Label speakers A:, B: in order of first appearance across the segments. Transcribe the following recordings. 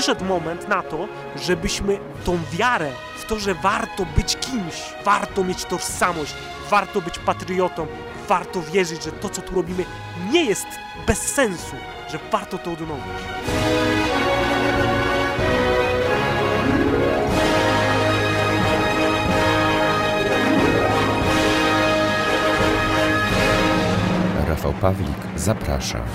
A: przyszedł moment na to, żebyśmy tą wiarę w to, że warto być kimś, warto mieć tożsamość, warto być patriotą, warto wierzyć, że to, co tu robimy, nie jest bez sensu, że warto to odnowić.
B: Rafał Pawlik zaprasza.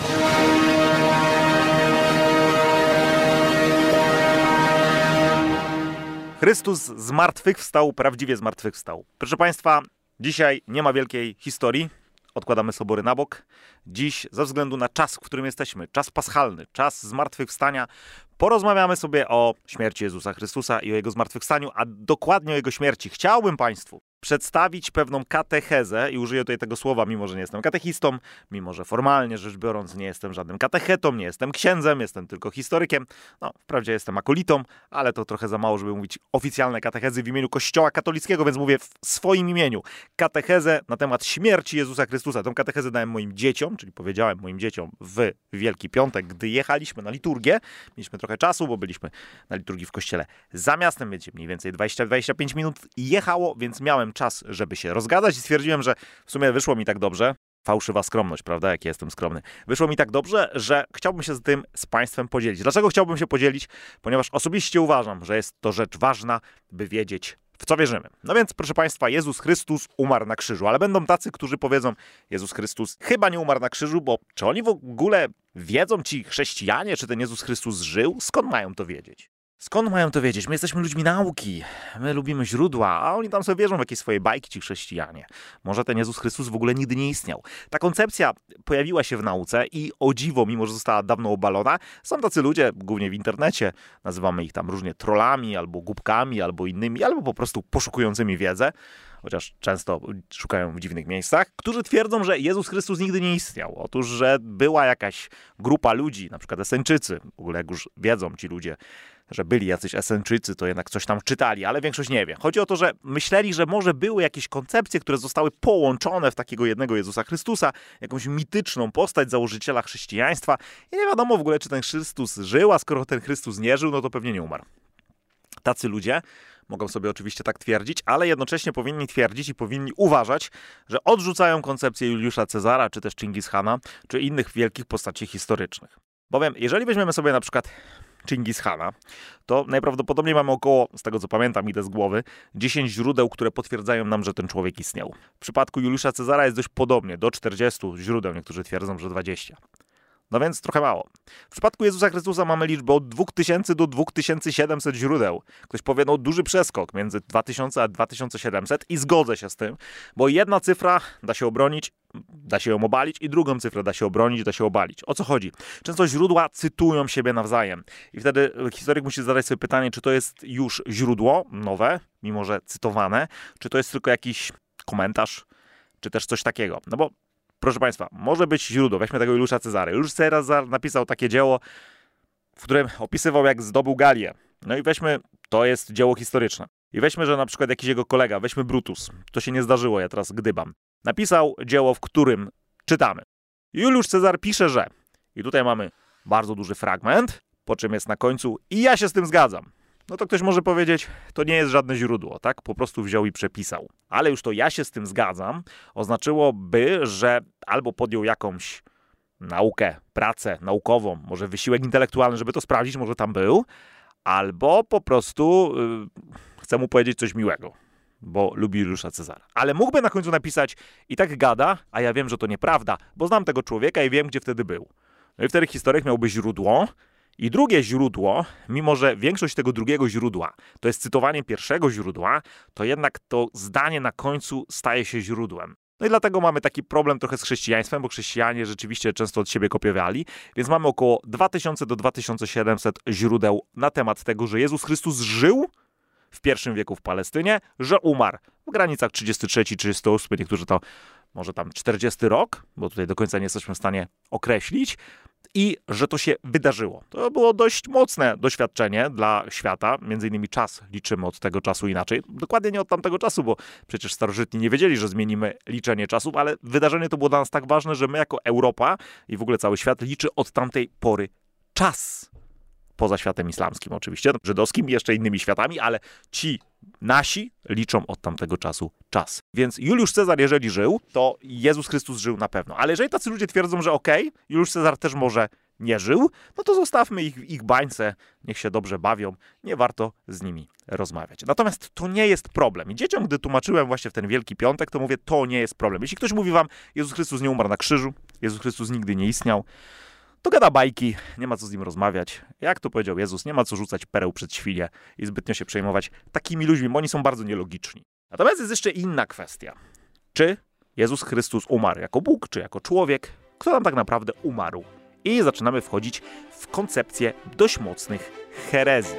C: Chrystus zmartwychwstał, prawdziwie zmartwychwstał. Proszę Państwa, dzisiaj nie ma wielkiej historii. Odkładamy sobory na bok. Dziś, ze względu na czas, w którym jesteśmy, czas paschalny, czas zmartwychwstania, porozmawiamy sobie o śmierci Jezusa Chrystusa i o Jego zmartwychwstaniu, a dokładnie o Jego śmierci. Chciałbym Państwu przedstawić pewną katechezę i użyję tutaj tego słowa, mimo że nie jestem katechistą, mimo że formalnie rzecz biorąc nie jestem żadnym katechetą, nie jestem księdzem, jestem tylko historykiem. No, wprawdzie jestem akolitą, ale to trochę za mało, żeby mówić oficjalne katechezy w imieniu Kościoła katolickiego, więc mówię w swoim imieniu. Katechezę na temat śmierci Jezusa Chrystusa. Tę katechezę dałem moim dzieciom, czyli powiedziałem moim dzieciom w Wielki Piątek, gdy jechaliśmy na liturgię. Mieliśmy trochę czasu, bo byliśmy na liturgii w kościele za miastem, więc mniej więcej 20-25 minut jechało, więc miałem czas, żeby się rozgadać i stwierdziłem, że w sumie wyszło mi tak dobrze. Fałszywa skromność, prawda? Jak ja jestem skromny. Wyszło mi tak dobrze, że chciałbym się z tym z Państwem podzielić. Dlaczego chciałbym się podzielić? Ponieważ osobiście uważam, że jest to rzecz ważna, by wiedzieć, w co wierzymy. No więc, proszę Państwa, Jezus Chrystus umarł na krzyżu, ale będą tacy, którzy powiedzą, Jezus Chrystus chyba nie umarł na krzyżu, bo czy oni w ogóle wiedzą, ci chrześcijanie, czy ten Jezus Chrystus żył? Skąd mają to wiedzieć? Skąd mają to wiedzieć? My jesteśmy ludźmi nauki, my lubimy źródła, a oni tam sobie wierzą w jakieś swoje bajki, ci chrześcijanie. Może ten Jezus Chrystus w ogóle nigdy nie istniał. Ta koncepcja pojawiła się w nauce i o dziwo, mimo że została dawno obalona, są tacy ludzie, głównie w internecie, nazywamy ich tam różnie trollami, albo głupkami, albo innymi, albo po prostu poszukującymi wiedzę, chociaż często szukają w dziwnych miejscach, którzy twierdzą, że Jezus Chrystus nigdy nie istniał. Otóż, że była jakaś grupa ludzi, na przykład Eseńczycy, w ogóle jak już wiedzą ci ludzie, że byli jacyś Eseńczycy, to jednak coś tam czytali, ale większość nie wie. Chodzi o to, że myśleli, że może były jakieś koncepcje, które zostały połączone w takiego jednego Jezusa Chrystusa, jakąś mityczną postać założyciela chrześcijaństwa i nie wiadomo w ogóle, czy ten Chrystus żył, a skoro ten Chrystus nie żył, no to pewnie nie umarł. Tacy ludzie mogą sobie oczywiście tak twierdzić, ale jednocześnie powinni twierdzić i powinni uważać, że odrzucają koncepcję Juliusza Cezara, czy też Chingis Hana, czy innych wielkich postaci historycznych. Bowiem, jeżeli weźmiemy sobie na przykład Chingis Hana, to najprawdopodobniej mamy około, z tego co pamiętam, idę z głowy, 10 źródeł, które potwierdzają nam, że ten człowiek istniał. W przypadku Juliusza Cezara jest dość podobnie, do 40 źródeł, niektórzy twierdzą, że 20. No więc trochę mało. W przypadku Jezusa Chrystusa mamy liczbę od 2000 do 2700 źródeł. Ktoś powie, no duży przeskok między 2000 a 2700 i zgodzę się z tym, bo jedna cyfra da się obronić, da się ją obalić i drugą cyfrę da się obronić, da się obalić. O co chodzi? Często źródła cytują siebie nawzajem i wtedy historyk musi zadać sobie pytanie, czy to jest już źródło nowe, mimo że cytowane, czy to jest tylko jakiś komentarz, czy też coś takiego. No bo proszę Państwa, może być źródło. Weźmy tego Juliusza Cezara. Juliusz Cezar napisał takie dzieło, w którym opisywał, jak zdobył Galię. No i weźmy, to jest dzieło historyczne. I weźmy, że na przykład jakiś jego kolega, weźmy Brutus. To się nie zdarzyło, ja teraz gdybam. Napisał dzieło, w którym czytamy. Juliusz Cezar pisze, że... I tutaj mamy bardzo duży fragment, po czym jest na końcu i ja się z tym zgadzam. No to ktoś może powiedzieć, to nie jest żadne źródło, tak? Po prostu wziął i przepisał. Ale już to ja się z tym zgadzam oznaczyłoby, że albo podjął jakąś naukę, pracę naukową, może wysiłek intelektualny, żeby to sprawdzić, może tam był, albo po prostu chce mu powiedzieć coś miłego, bo lubi Juliusza Cezara. Ale mógłby na końcu napisać i tak gada, a ja wiem, że to nieprawda, bo znam tego człowieka i wiem, gdzie wtedy był. No i wtedy historyk miałby źródło. I drugie źródło, mimo że większość tego drugiego źródła to jest cytowanie pierwszego źródła, to jednak to zdanie na końcu staje się źródłem. No i dlatego mamy taki problem trochę z chrześcijaństwem, bo chrześcijanie rzeczywiście często od siebie kopiowali, więc mamy około 2000 do 2700 źródeł na temat tego, że Jezus Chrystus żył w I wieku w Palestynie, że umarł w granicach 33-38, niektórzy to może tam 40 rok, bo tutaj do końca nie jesteśmy w stanie określić, i że to się wydarzyło. To było dość mocne doświadczenie dla świata, między innymi czas liczymy od tego czasu inaczej. Dokładnie nie od tamtego czasu, bo przecież starożytni nie wiedzieli, że zmienimy liczenie czasów, ale wydarzenie to było dla nas tak ważne, że my jako Europa i w ogóle cały świat liczy od tamtej pory czas. poza światem islamskim oczywiście, żydowskim i jeszcze innymi światami, ale ci nasi liczą od tamtego czasu czas. Więc Juliusz Cezar, jeżeli żył, to Jezus Chrystus żył na pewno. Ale jeżeli tacy ludzie twierdzą, że Juliusz Cezar też może nie żył, no to zostawmy ich bańce, niech się dobrze bawią, nie warto z nimi rozmawiać. Natomiast to nie jest problem. I dzieciom, gdy tłumaczyłem właśnie w ten Wielki Piątek, to mówię, to nie jest problem. Jeśli ktoś mówi wam, Jezus Chrystus nie umarł na krzyżu, Jezus Chrystus nigdy nie istniał, to gada bajki, nie ma co z nim rozmawiać. Jak to powiedział Jezus, nie ma co rzucać pereł przed świnie i zbytnio się przejmować takimi ludźmi, bo oni są bardzo nielogiczni. Natomiast jest jeszcze inna kwestia. Czy Jezus Chrystus umarł jako Bóg, czy jako człowiek? Kto tam tak naprawdę umarł? I zaczynamy wchodzić w koncepcję dość mocnych herezji.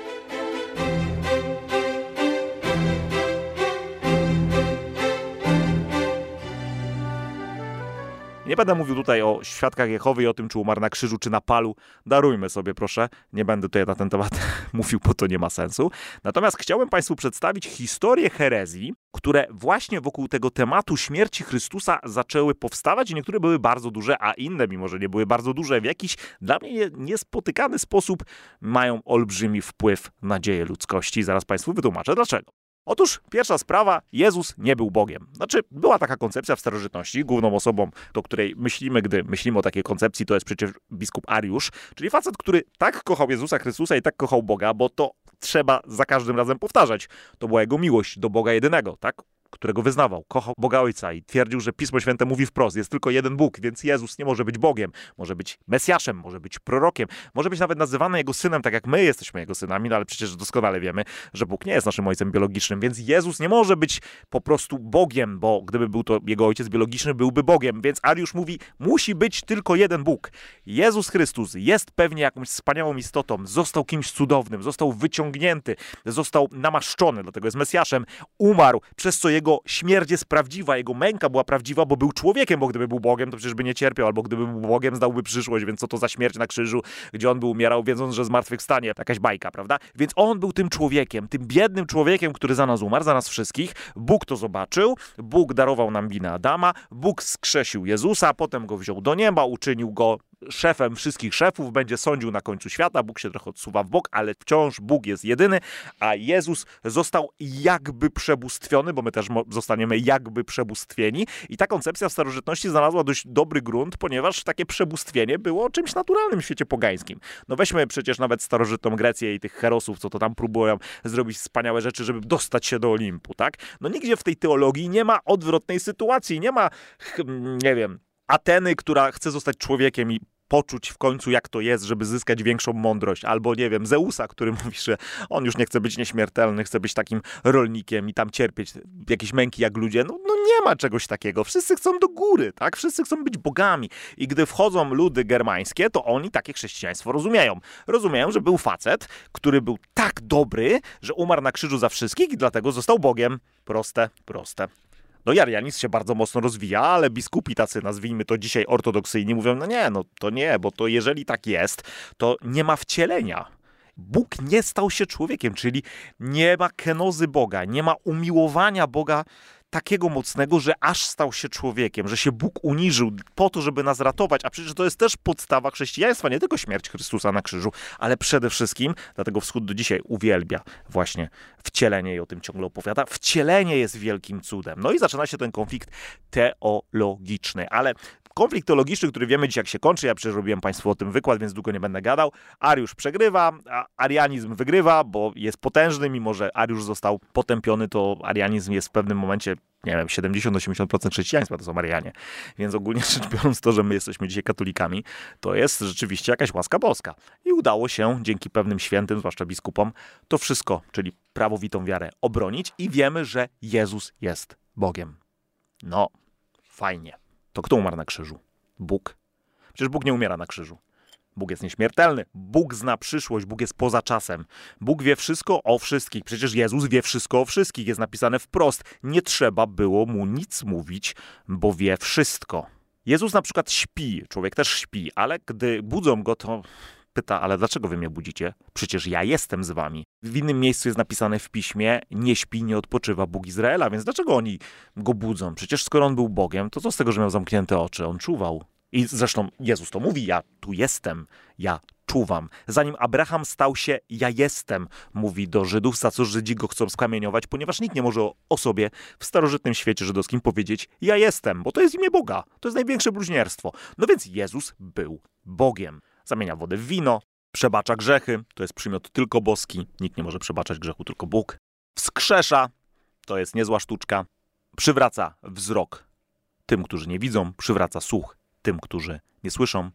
C: Nie będę mówił tutaj o świadkach Jehowy i o tym, czy umarł na krzyżu, czy na palu. Darujmy sobie, proszę. Nie będę tutaj na ten temat mówił, bo to nie ma sensu. Natomiast chciałbym Państwu przedstawić historię herezji, które właśnie wokół tego tematu śmierci Chrystusa zaczęły powstawać i niektóre były bardzo duże, a inne, mimo że nie były bardzo duże, w jakiś dla mnie niespotykany sposób mają olbrzymi wpływ na dzieje ludzkości. Zaraz Państwu wytłumaczę dlaczego. Otóż pierwsza sprawa, Jezus nie był Bogiem. Znaczy, była taka koncepcja w starożytności, główną osobą, do której myślimy, gdy myślimy o takiej koncepcji, to jest przecież biskup Ariusz, czyli facet, który tak kochał Jezusa Chrystusa i tak kochał Boga, bo to trzeba za każdym razem powtarzać. To była jego miłość do Boga jedynego, tak? Którego wyznawał, kochał Boga Ojca i twierdził, że Pismo Święte mówi wprost, jest tylko jeden Bóg, więc Jezus nie może być Bogiem, może być Mesjaszem, może być prorokiem, może być nawet nazywany Jego synem, tak jak my jesteśmy Jego synami, no ale przecież doskonale wiemy, że Bóg nie jest naszym Ojcem biologicznym, więc Jezus nie może być po prostu Bogiem, bo gdyby był to Jego Ojciec biologiczny, byłby Bogiem, więc Ariusz mówi, musi być tylko jeden Bóg. Jezus Chrystus jest pewnie jakąś wspaniałą istotą, został kimś cudownym, został wyciągnięty, został namaszczony, dlatego jest Mesjaszem, umarł, przez co jego śmierć jest prawdziwa, jego męka była prawdziwa, bo był człowiekiem, bo gdyby był Bogiem, to przecież by nie cierpiał, albo gdyby był Bogiem, zdałby przyszłość, więc co to za śmierć na krzyżu, gdzie on by umierał, wiedząc, że zmartwychwstanie. Jakaś bajka, prawda? Więc on był tym człowiekiem, tym biednym człowiekiem, który za nas umarł, za nas wszystkich. Bóg to zobaczył, Bóg darował nam winę Adama, Bóg skrzesił Jezusa, potem go wziął do nieba, uczynił go szefem wszystkich szefów, będzie sądził na końcu świata, Bóg się trochę odsuwa w bok, ale wciąż Bóg jest jedyny, a Jezus został jakby przebóstwiony, bo my też zostaniemy jakby przebóstwieni i ta koncepcja w starożytności znalazła dość dobry grunt, ponieważ takie przebóstwienie było czymś naturalnym w świecie pogańskim. No weźmy przecież nawet starożytną Grecję i tych herosów, co to tam próbują zrobić wspaniałe rzeczy, żeby dostać się do Olimpu, tak? No nigdzie w tej teologii nie ma odwrotnej sytuacji, nie ma, nie wiem, Ateny, która chce zostać człowiekiem i poczuć w końcu, jak to jest, żeby zyskać większą mądrość. Albo, nie wiem, Zeusa, który mówi, że on już nie chce być nieśmiertelny, chce być takim rolnikiem i tam cierpieć jakieś męki jak ludzie. No nie ma czegoś takiego. Wszyscy chcą do góry, tak? Wszyscy chcą być bogami. I gdy wchodzą ludy germańskie, to oni takie chrześcijaństwo rozumieją. Rozumieją, że był facet, który był tak dobry, że umarł na krzyżu za wszystkich i dlatego został Bogiem. Proste, proste. No i arianizm się bardzo mocno rozwija, ale biskupi tacy, nazwijmy to dzisiaj ortodoksyjni, mówią, no to nie, bo to jeżeli tak jest, to nie ma wcielenia. Bóg nie stał się człowiekiem, czyli nie ma kenozy Boga, nie ma umiłowania Boga takiego mocnego, że aż stał się człowiekiem, że się Bóg uniżył po to, żeby nas ratować, a przecież to jest też podstawa chrześcijaństwa, nie tylko śmierć Chrystusa na krzyżu, ale przede wszystkim, dlatego Wschód do dzisiaj uwielbia właśnie wcielenie i o tym ciągle opowiada, wcielenie jest wielkim cudem. No i zaczyna się ten konflikt teologiczny, ale konflikt teologiczny, który wiemy dziś jak się kończy, ja przecież robiłem Państwu o tym wykład, więc długo nie będę gadał. Ariusz przegrywa, a arianizm wygrywa, bo jest potężny, mimo że Ariusz został potępiony, to arianizm jest w pewnym momencie, nie wiem, 70-80% chrześcijaństwa to są Arianie. Więc ogólnie rzecz biorąc to, że my jesteśmy dzisiaj katolikami, to jest rzeczywiście jakaś łaska boska. I udało się dzięki pewnym świętym, zwłaszcza biskupom, to wszystko, czyli prawowitą wiarę obronić i wiemy, że Jezus jest Bogiem. No, fajnie. To kto umarł na krzyżu? Bóg. Przecież Bóg nie umiera na krzyżu. Bóg jest nieśmiertelny. Bóg zna przyszłość. Bóg jest poza czasem. Bóg wie wszystko o wszystkich. Przecież Jezus wie wszystko o wszystkich. Jest napisane wprost. Nie trzeba było mu nic mówić, bo wie wszystko. Jezus na przykład śpi. Człowiek też śpi, ale gdy budzą go, to pyta, ale dlaczego wy mnie budzicie? Przecież ja jestem z wami. W innym miejscu jest napisane w piśmie, nie śpi, nie odpoczywa Bóg Izraela, więc dlaczego oni go budzą? Przecież skoro on był Bogiem, to co z tego, że miał zamknięte oczy? On czuwał. I zresztą Jezus to mówi, ja tu jestem, ja czuwam. Zanim Abraham stał się ja jestem, mówi do Żydów, za co Żydzi go chcą skamieniować, ponieważ nikt nie może o sobie w starożytnym świecie żydowskim powiedzieć ja jestem, bo to jest imię Boga. To jest największe bluźnierstwo. No więc Jezus był Bogiem. Zamienia wodę w wino, przebacza grzechy, to jest przymiot tylko boski, nikt nie może przebaczać grzechu, tylko Bóg. Wskrzesza, to jest niezła sztuczka, przywraca wzrok tym, którzy nie widzą, przywraca słuch tym, którzy nie słyszą.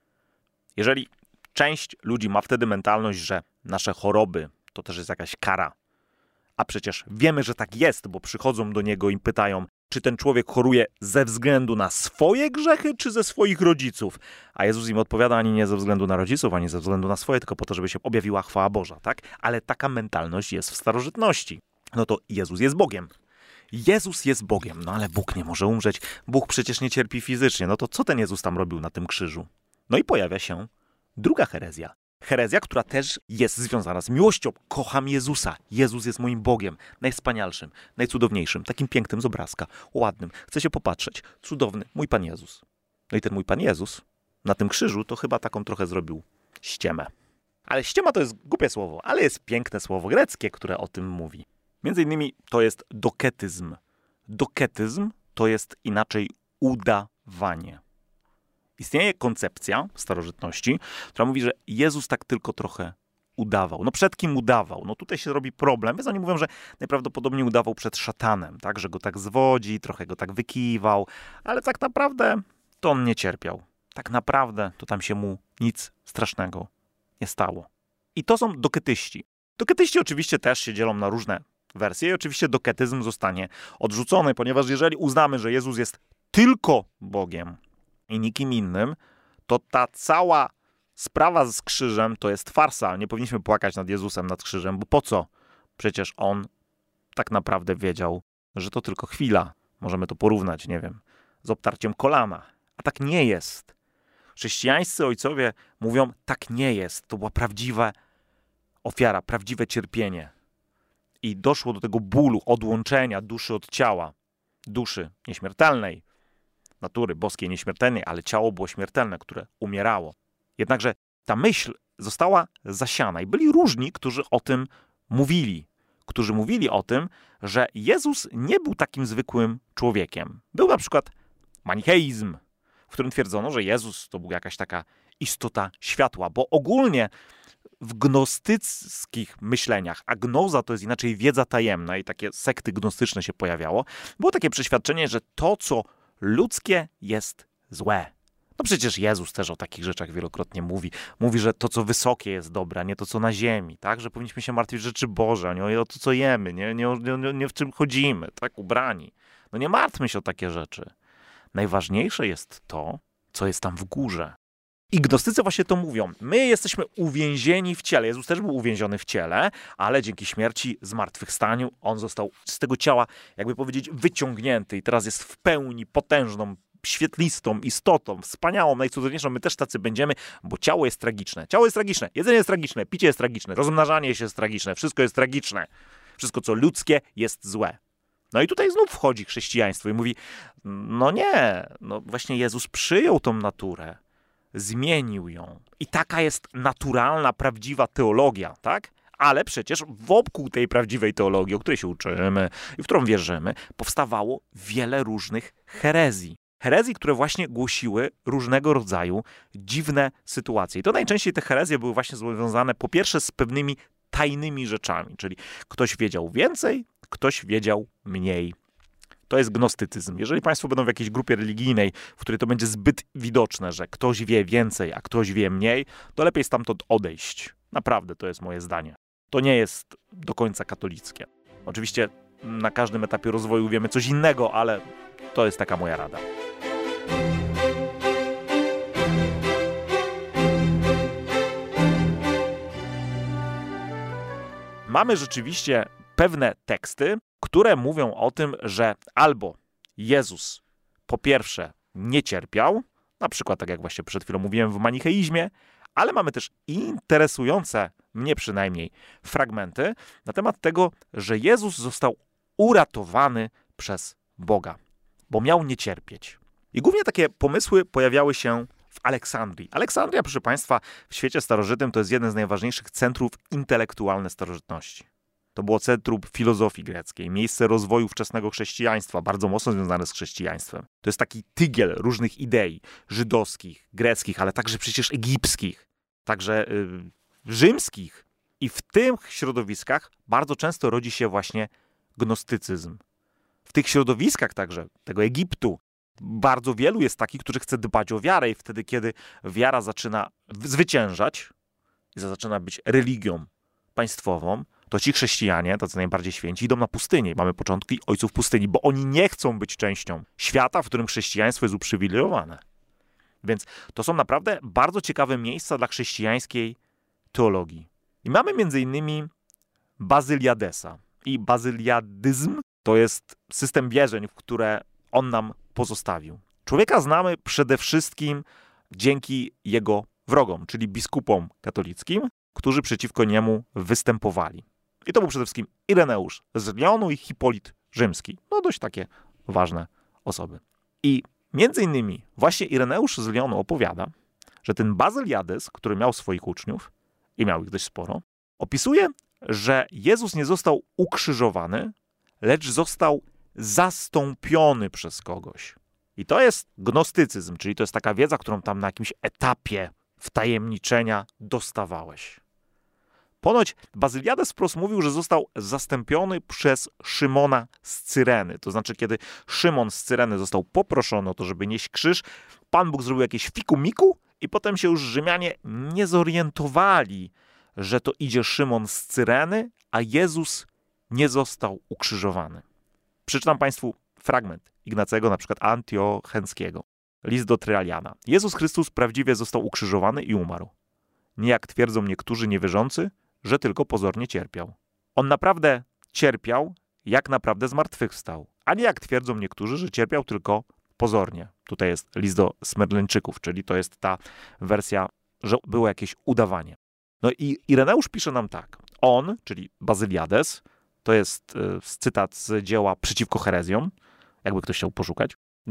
C: Jeżeli część ludzi ma wtedy mentalność, że nasze choroby to też jest jakaś kara, a przecież wiemy, że tak jest, bo przychodzą do niego i pytają, czy ten człowiek choruje ze względu na swoje grzechy, czy ze swoich rodziców? A Jezus im odpowiada, ani nie ze względu na rodziców, ani ze względu na swoje, tylko po to, żeby się objawiła chwała Boża, tak? Ale taka mentalność jest w starożytności. No to Jezus jest Bogiem. Jezus jest Bogiem, no ale Bóg nie może umrzeć. Bóg przecież nie cierpi fizycznie. No to co ten Jezus tam robił na tym krzyżu? No i pojawia się druga herezja. Herezja, która też jest związana z miłością. Kocham Jezusa. Jezus jest moim Bogiem. Najwspanialszym, najcudowniejszym, takim pięknym z obrazka, ładnym. Chcę się popatrzeć. Cudowny, mój Pan Jezus. No i ten mój Pan Jezus na tym krzyżu to chyba taką trochę zrobił ściemę. Ale ściema to jest głupie słowo, ale jest piękne słowo greckie, które o tym mówi. Między innymi to jest doketyzm. Doketyzm to jest inaczej udawanie. Istnieje koncepcja w starożytności, która mówi, że Jezus tak tylko trochę udawał. No przed kim udawał? No tutaj się robi problem, więc oni mówią, że najprawdopodobniej udawał przed szatanem, tak? Że go tak zwodzi, trochę go tak wykiwał, ale tak naprawdę to on nie cierpiał. Tak naprawdę to tam się mu nic strasznego nie stało. I to są doketyści. Doketyści oczywiście też się dzielą na różne wersje i oczywiście doketyzm zostanie odrzucony, ponieważ jeżeli uznamy, że Jezus jest tylko Bogiem i nikim innym, to ta cała sprawa z krzyżem to jest farsa. Nie powinniśmy płakać nad Jezusem, nad krzyżem, bo po co? Przecież On tak naprawdę wiedział, że to tylko chwila. Możemy to porównać, nie wiem, z obtarciem kolana. A tak nie jest. Chrześcijańscy ojcowie mówią, tak nie jest. To była prawdziwa ofiara, prawdziwe cierpienie. I doszło do tego bólu, odłączenia duszy od ciała. Duszy nieśmiertelnej, natury boskiej nieśmiertelnej, ale ciało było śmiertelne, które umierało. Jednakże ta myśl została zasiana i byli różni, którzy o tym mówili. Którzy mówili o tym, że Jezus nie był takim zwykłym człowiekiem. Był na przykład manicheizm, w którym twierdzono, że Jezus to była jakaś taka istota światła, bo ogólnie w gnostyckich myśleniach, a gnoza to jest inaczej wiedza tajemna i takie sekty gnostyczne się pojawiało, było takie przeświadczenie, że to, co ludzkie, jest złe. No przecież Jezus też o takich rzeczach wielokrotnie mówi. Mówi, że to, co wysokie, jest dobre, a nie to, co na ziemi, tak? Że powinniśmy się martwić o rzeczy Boże, a nie o to, co jemy, nie w czym chodzimy, tak? Ubrani. No nie martwmy się o takie rzeczy. Najważniejsze jest to, co jest tam w górze. I gnostycy właśnie to mówią. My jesteśmy uwięzieni w ciele. Jezus też był uwięziony w ciele, ale dzięki śmierci, zmartwychwstaniu, on został z tego ciała, jakby powiedzieć, wyciągnięty i teraz jest w pełni potężną, świetlistą istotą, wspaniałą, najcudowniejszą. My też tacy będziemy, bo ciało jest tragiczne. Ciało jest tragiczne, jedzenie jest tragiczne, picie jest tragiczne, rozmnażanie się jest tragiczne, wszystko jest tragiczne. Wszystko, co ludzkie, jest złe. No i tutaj znów wchodzi chrześcijaństwo i mówi, no nie, no właśnie Jezus przyjął tą naturę, zmienił ją. I taka jest naturalna, prawdziwa teologia, tak? Ale przecież wokół tej prawdziwej teologii, o której się uczymy i w którą wierzymy, powstawało wiele różnych herezji. Herezji, które właśnie głosiły różnego rodzaju dziwne sytuacje. I to najczęściej te herezje były właśnie związane po pierwsze z pewnymi tajnymi rzeczami, czyli ktoś wiedział więcej, ktoś wiedział mniej. To jest gnostycyzm. Jeżeli państwo będą w jakiejś grupie religijnej, w której to będzie zbyt widoczne, że ktoś wie więcej, a ktoś wie mniej, to lepiej stamtąd odejść. Naprawdę, to jest moje zdanie. To nie jest do końca katolickie. Oczywiście na każdym etapie rozwoju wiemy coś innego, ale to jest taka moja rada. Mamy rzeczywiście pewne teksty, które mówią o tym, że albo Jezus po pierwsze nie cierpiał, na przykład tak jak właśnie przed chwilą mówiłem w manicheizmie, ale mamy też interesujące, mnie przynajmniej, fragmenty na temat tego, że Jezus został uratowany przez Boga, bo miał nie cierpieć. I głównie takie pomysły pojawiały się w Aleksandrii. Aleksandria, proszę Państwa, w świecie starożytnym to jest jeden z najważniejszych centrów intelektualnych starożytności. To było centrum filozofii greckiej, miejsce rozwoju wczesnego chrześcijaństwa, bardzo mocno związane z chrześcijaństwem. To jest taki tygiel różnych idei, żydowskich, greckich, ale także przecież egipskich, także rzymskich. I w tych środowiskach bardzo często rodzi się właśnie gnostycyzm. W tych środowiskach także, tego Egiptu, bardzo wielu jest takich, którzy chce dbać o wiarę i wtedy, kiedy wiara zaczyna zwyciężać i zaczyna być religią państwową, to ci chrześcijanie, tacy najbardziej święci, idą na pustynię. Mamy początki ojców pustyni, bo oni nie chcą być częścią świata, w którym chrześcijaństwo jest uprzywilejowane. Więc to są naprawdę bardzo ciekawe miejsca dla chrześcijańskiej teologii. I mamy między innymi Bazyliadesa. I bazyliadyzm to jest system wierzeń, w które on nam pozostawił. Człowieka znamy przede wszystkim dzięki jego wrogom, czyli biskupom katolickim, którzy przeciwko niemu występowali. I to był przede wszystkim Ireneusz z Lyonu i Hipolit Rzymski. No dość takie ważne osoby. I między innymi właśnie Ireneusz z Lyonu opowiada, że ten Bazyliades, który miał swoich uczniów, i miał ich dość sporo, opisuje, że Jezus nie został ukrzyżowany, lecz został zastąpiony przez kogoś. I to jest gnostycyzm, czyli to jest taka wiedza, którą tam na jakimś etapie wtajemniczenia dostawałeś. Ponoć Bazyliades wprost mówił, że został zastąpiony przez Szymona z Cyreny. To znaczy, kiedy Szymon z Cyreny został poproszony o to, żeby nieść krzyż, Pan Bóg zrobił jakieś fiku-miku i potem się już Rzymianie nie zorientowali, że to idzie Szymon z Cyreny, a Jezus nie został ukrzyżowany. Przeczytam Państwu fragment Ignacego, na przykład Antiochenckiego. List do Trajanina. Jezus Chrystus prawdziwie został ukrzyżowany i umarł. Nie jak twierdzą niektórzy niewierzący, że tylko pozornie cierpiał. On naprawdę cierpiał, jak naprawdę zmartwychwstał, a nie jak twierdzą niektórzy, że cierpiał tylko pozornie. Tutaj jest list do Smerleńczyków, czyli to jest ta wersja, że było jakieś udawanie. No i Ireneusz pisze nam tak. On, czyli Bazyliades, to jest cytat z dzieła Przeciwko herezjom, jakby ktoś chciał poszukać,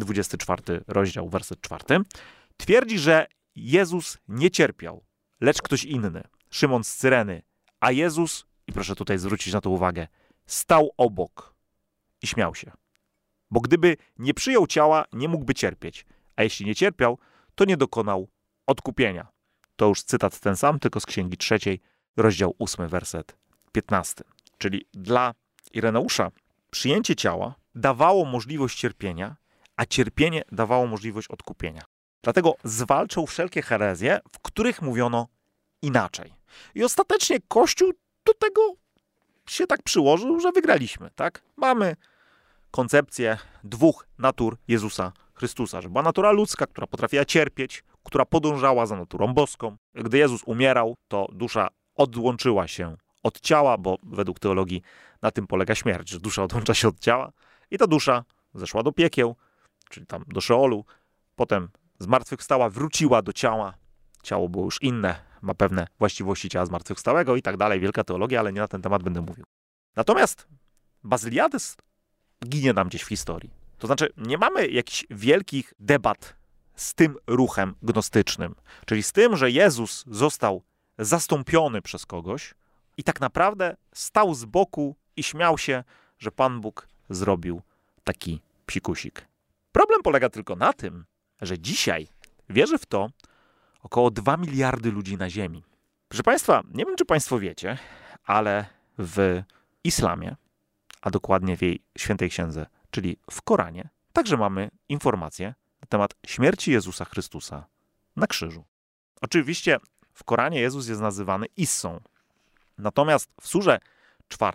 C: 24 rozdział, werset 4, twierdzi, że Jezus nie cierpiał, lecz ktoś inny, Szymon z Cyreny, a Jezus, i proszę tutaj zwrócić na to uwagę, stał obok i śmiał się. Bo gdyby nie przyjął ciała, nie mógłby cierpieć, a jeśli nie cierpiał, to nie dokonał odkupienia. To już cytat ten sam, tylko z Księgi 3, rozdział 8, werset 15. Czyli dla Ireneusza przyjęcie ciała dawało możliwość cierpienia, a cierpienie dawało możliwość odkupienia. Dlatego zwalczał wszelkie herezje, w których mówiono inaczej. I ostatecznie Kościół do tego się tak przyłożył, że wygraliśmy, tak? Mamy koncepcję dwóch natur Jezusa Chrystusa, że była natura ludzka, która potrafiła cierpieć, która podążała za naturą boską. Gdy Jezus umierał, to dusza odłączyła się od ciała, bo według teologii na tym polega śmierć, że dusza odłącza się od ciała i ta dusza zeszła do piekieł, czyli tam do Szeolu, potem zmartwychwstała, wróciła do ciała, ciało było już inne, ma pewne właściwości ciała zmartwychwstałego i tak dalej, wielka teologia, ale nie na ten temat będę mówił. Natomiast Bazyliades ginie nam gdzieś w historii. To znaczy, nie mamy jakichś wielkich debat z tym ruchem gnostycznym, czyli z tym, że Jezus został zastąpiony przez kogoś i tak naprawdę stał z boku i śmiał się, że Pan Bóg zrobił taki psikusik. Problem polega tylko na tym, że dzisiaj wierzy w to około 2 miliardy ludzi na ziemi. Proszę Państwa, nie wiem, czy Państwo wiecie, ale w islamie, a dokładnie w jej świętej księdze, czyli w Koranie, także mamy informacje na temat śmierci Jezusa Chrystusa na krzyżu. Oczywiście w Koranie Jezus jest nazywany Issą. Natomiast w surze 4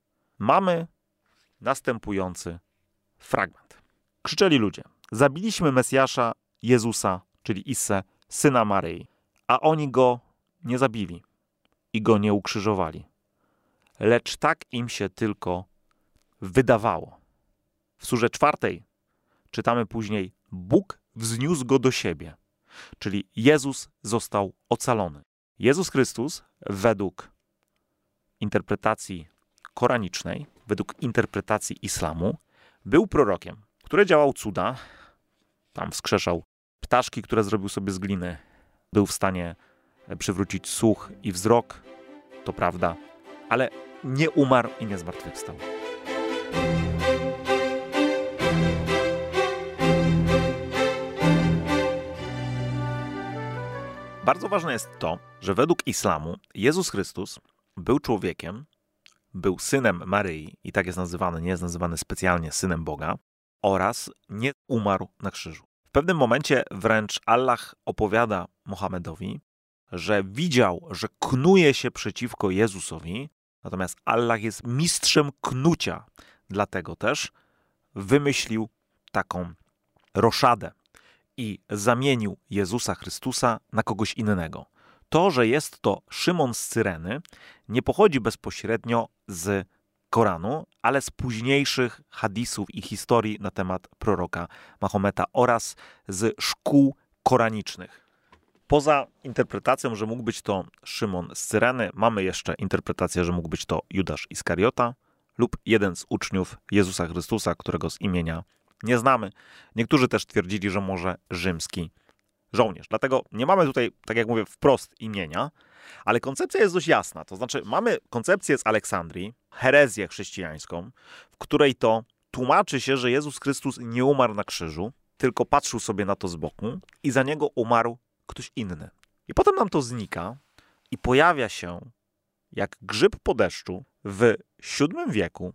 C: mamy następujący fragment. Krzyczeli ludzie: zabiliśmy Mesjasza Jezusa, czyli Issę, syna Maryi, a oni go nie zabili i go nie ukrzyżowali. Lecz tak im się tylko wydawało. W surze 4 czytamy później: Bóg wzniósł go do siebie, czyli Jezus został ocalony. Jezus Chrystus według interpretacji koranicznej, według interpretacji islamu, był prorokiem, który działał cuda, tam wskrzeszał ptaszki, które zrobił sobie z gliny. Był w stanie przywrócić słuch i wzrok, to prawda, ale nie umarł i nie zmartwychwstał. Bardzo ważne jest to, że według islamu Jezus Chrystus był człowiekiem, był synem Maryi i tak jest nazywany, nie jest nazywany specjalnie synem Boga, oraz nie umarł na krzyżu. W pewnym momencie wręcz Allah opowiada Mohamedowi, że widział, że knuje się przeciwko Jezusowi, natomiast Allah jest mistrzem knucia. Dlatego też wymyślił taką roszadę i zamienił Jezusa Chrystusa na kogoś innego. To, że jest to Szymon z Cyreny, nie pochodzi bezpośrednio z Koranu, ale z późniejszych hadisów i historii na temat proroka Mahometa oraz z szkół koranicznych. Poza interpretacją, że mógł być to Szymon z Cyreny, mamy jeszcze interpretację, że mógł być to Judasz Iskariota lub jeden z uczniów Jezusa Chrystusa, którego z imienia nie znamy. Niektórzy też twierdzili, że może rzymski żołnierz. Dlatego nie mamy tutaj, tak jak mówię, wprost imienia, ale koncepcja jest dość jasna. To znaczy mamy koncepcję z Aleksandrii, herezję chrześcijańską, w której to tłumaczy się, że Jezus Chrystus nie umarł na krzyżu, tylko patrzył sobie na to z boku i za niego umarł ktoś inny. I potem nam to znika i pojawia się jak grzyb po deszczu w VII wieku,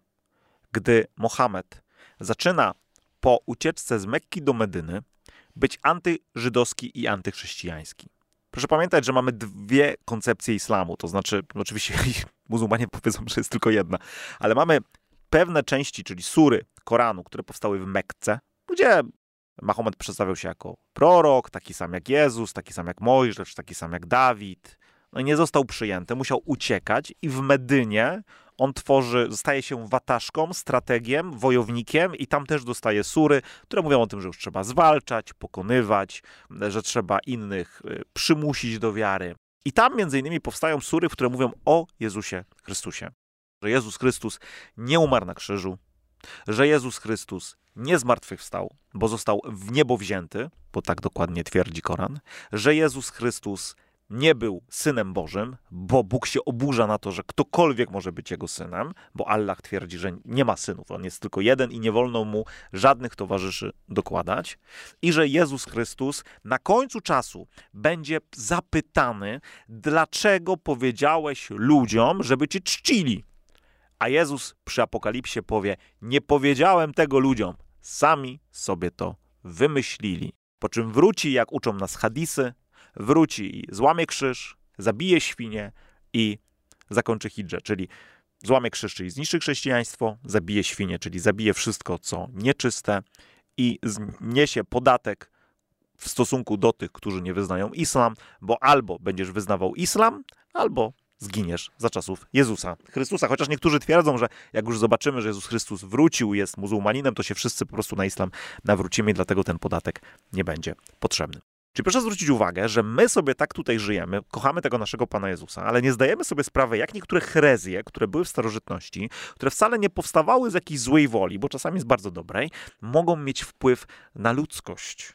C: gdy Mohamed zaczyna po ucieczce z Mekki do Medyny być antyżydowski i antychrześcijański. Proszę pamiętać, że mamy dwie koncepcje islamu, to znaczy, oczywiście muzułmanie powiedzą, że jest tylko jedna, ale mamy pewne części, czyli sury Koranu, które powstały w Mekce, gdzie Mahomet przedstawiał się jako prorok, taki sam jak Jezus, taki sam jak Mojżesz, taki sam jak Dawid. No i nie został przyjęty, musiał uciekać i w Medynie on staje się wataszką, strategiem, wojownikiem i tam też dostaje sury, które mówią o tym, że już trzeba zwalczać, pokonywać, że trzeba innych przymusić do wiary. I tam między innymi powstają sury, które mówią o Jezusie Chrystusie. Że Jezus Chrystus nie umarł na krzyżu, że Jezus Chrystus nie zmartwychwstał, bo został w niebo wzięty, bo tak dokładnie twierdzi Koran, że Jezus Chrystus nie był Synem Bożym, bo Bóg się oburza na to, że ktokolwiek może być Jego synem, bo Allah twierdzi, że nie ma synów, on jest tylko jeden i nie wolno mu żadnych towarzyszy dokładać. I że Jezus Chrystus na końcu czasu będzie zapytany, dlaczego powiedziałeś ludziom, żeby Cię czcili. A Jezus przy Apokalipsie powie, nie powiedziałem tego ludziom, sami sobie to wymyślili. Po czym wróci, jak uczą nas hadisy, wróci i złamie krzyż, zabije świnię i zakończy hidżę, czyli złamie krzyż, czyli zniszczy chrześcijaństwo, zabije świnię, czyli zabije wszystko, co nieczyste i zniesie podatek w stosunku do tych, którzy nie wyznają islam, bo albo będziesz wyznawał islam, albo zginiesz za czasów Jezusa Chrystusa. Chociaż niektórzy twierdzą, że jak już zobaczymy, że Jezus Chrystus wrócił, jest muzułmaninem, to się wszyscy po prostu na islam nawrócimy i dlatego ten podatek nie będzie potrzebny. Czyli proszę zwrócić uwagę, że my sobie tak tutaj żyjemy, kochamy tego naszego Pana Jezusa, ale nie zdajemy sobie sprawy, jak niektóre herezje, które były w starożytności, które wcale nie powstawały z jakiejś złej woli, bo czasami z bardzo dobrej, mogą mieć wpływ na ludzkość.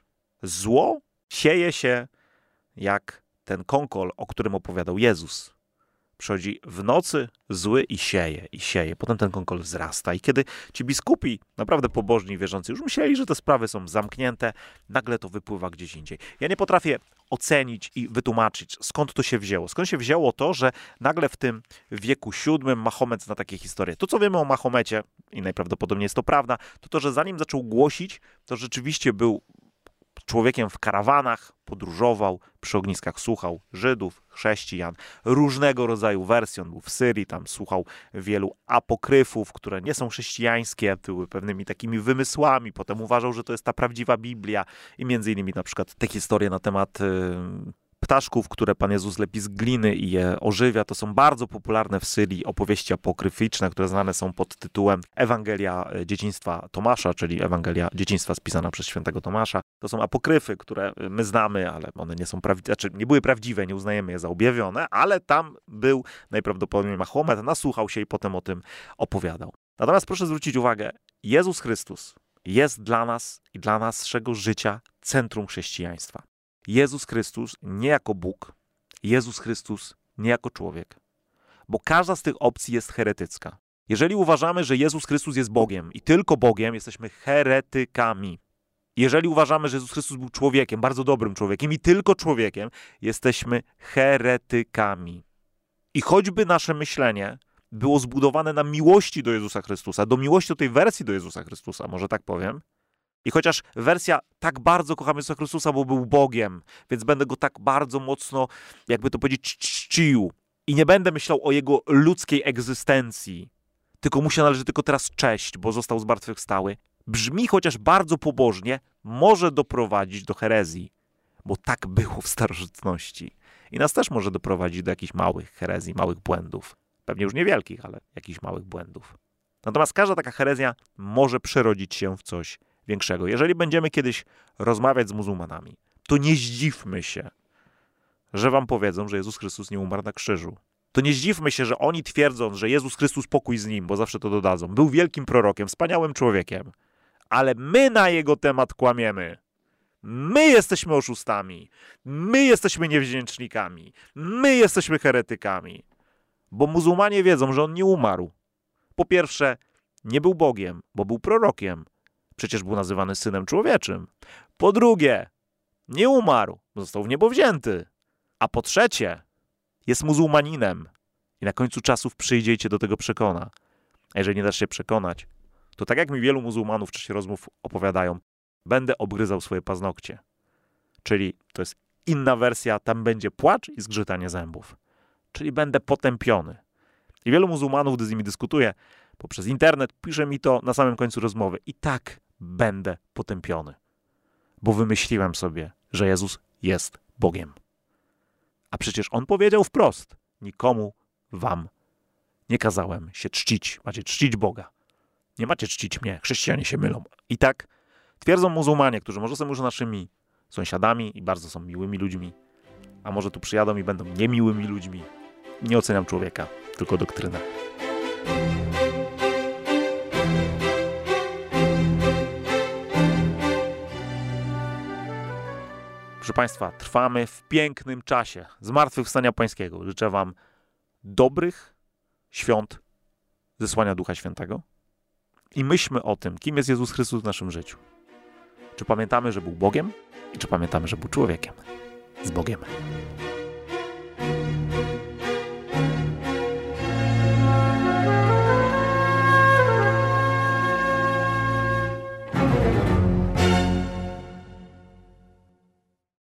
C: Zło sieje się jak ten kąkol, o którym opowiadał Jezus. Przychodzi w nocy zły i sieje. Potem ten kąkol wzrasta. I kiedy ci biskupi, naprawdę pobożni i wierzący, już myśleli, że te sprawy są zamknięte, nagle to wypływa gdzieś indziej. Ja nie potrafię ocenić i wytłumaczyć, skąd to się wzięło. Skąd się wzięło to, że nagle w tym wieku VII Mahomet zna takie historie. To, co wiemy o Mahomecie, i najprawdopodobniej jest to prawda, to, że zanim zaczął głosić, to rzeczywiście był człowiekiem w karawanach, podróżował, przy ogniskach słuchał Żydów, chrześcijan, różnego rodzaju wersji. On był w Syrii, tam słuchał wielu apokryfów, które nie są chrześcijańskie, były pewnymi takimi wymysłami. Potem uważał, że to jest ta prawdziwa Biblia i między innymi na przykład te historie na temat ptaszków, które Pan Jezus lepi z gliny i je ożywia. To są bardzo popularne w Syrii opowieści apokryficzne, które znane są pod tytułem Ewangelia Dzieciństwa Tomasza, czyli Ewangelia Dzieciństwa spisana przez świętego Tomasza. To są apokryfy, które my znamy, ale one nie są prawdziwe, znaczy nie były prawdziwe, nie uznajemy je za objawione, ale tam był najprawdopodobniej Mahomet, nasłuchał się i potem o tym opowiadał. Natomiast proszę zwrócić uwagę, Jezus Chrystus jest dla nas i dla naszego życia centrum chrześcijaństwa. Jezus Chrystus nie jako Bóg, Jezus Chrystus nie jako człowiek. Bo każda z tych opcji jest heretycka. Jeżeli uważamy, że Jezus Chrystus jest Bogiem i tylko Bogiem, jesteśmy heretykami. Jeżeli uważamy, że Jezus Chrystus był człowiekiem, bardzo dobrym człowiekiem i tylko człowiekiem, jesteśmy heretykami. I choćby nasze myślenie było zbudowane na miłości do Jezusa Chrystusa, do miłości do tej wersji do Jezusa Chrystusa, może tak powiem, i chociaż wersja tak bardzo kocham Jezusa Chrystusa, bo był Bogiem, więc będę Go tak bardzo mocno, jakby to powiedzieć, czcił i nie będę myślał o Jego ludzkiej egzystencji, tylko mu się należy tylko teraz cześć, bo został zmartwychwstały, brzmi chociaż bardzo pobożnie, może doprowadzić do herezji, bo tak było w starożytności. I nas też może doprowadzić do jakichś małych herezji, małych błędów. Pewnie już niewielkich, ale jakichś małych błędów. Natomiast każda taka herezja może przerodzić się w coś większego. Jeżeli będziemy kiedyś rozmawiać z muzułmanami, to nie zdziwmy się, że wam powiedzą, że Jezus Chrystus nie umarł na krzyżu. To nie zdziwmy się, że oni twierdzą, że Jezus Chrystus, pokój z Nim, bo zawsze to dodadzą, był wielkim prorokiem, wspaniałym człowiekiem. Ale my na Jego temat kłamiemy. My jesteśmy oszustami. My jesteśmy niewdzięcznikami. My jesteśmy heretykami. Bo muzułmanie wiedzą, że On nie umarł. Po pierwsze, nie był Bogiem, bo był prorokiem. Przecież był nazywany Synem Człowieczym. Po drugie, nie umarł, bo został w niebo wzięty. A po trzecie, jest muzułmaninem. I na końcu czasów przyjdzie i cię do tego przekona. A jeżeli nie dasz się przekonać, to tak jak mi wielu muzułmanów w czasie rozmów opowiadają, będę obgryzał swoje paznokcie. Czyli to jest inna wersja, tam będzie płacz i zgrzytanie zębów. Czyli będę potępiony. I wielu muzułmanów, gdy z nimi dyskutuję poprzez internet, pisze mi to na samym końcu rozmowy. I tak będę potępiony. Bo wymyśliłem sobie, że Jezus jest Bogiem. A przecież On powiedział wprost, nikomu wam nie kazałem się czcić. Macie czcić Boga. Nie macie czcić mnie. Chrześcijanie się mylą. I tak twierdzą muzułmanie, którzy może są już naszymi sąsiadami i bardzo są miłymi ludźmi, a może tu przyjadą i będą niemiłymi ludźmi. Nie oceniam człowieka, tylko doktrynę. Proszę Państwa, trwamy w pięknym czasie Zmartwychwstania Pańskiego. Życzę Wam dobrych świąt zesłania Ducha Świętego i myślmy o tym, kim jest Jezus Chrystus w naszym życiu. Czy pamiętamy, że był Bogiem i czy pamiętamy, że był człowiekiem? Z Bogiem.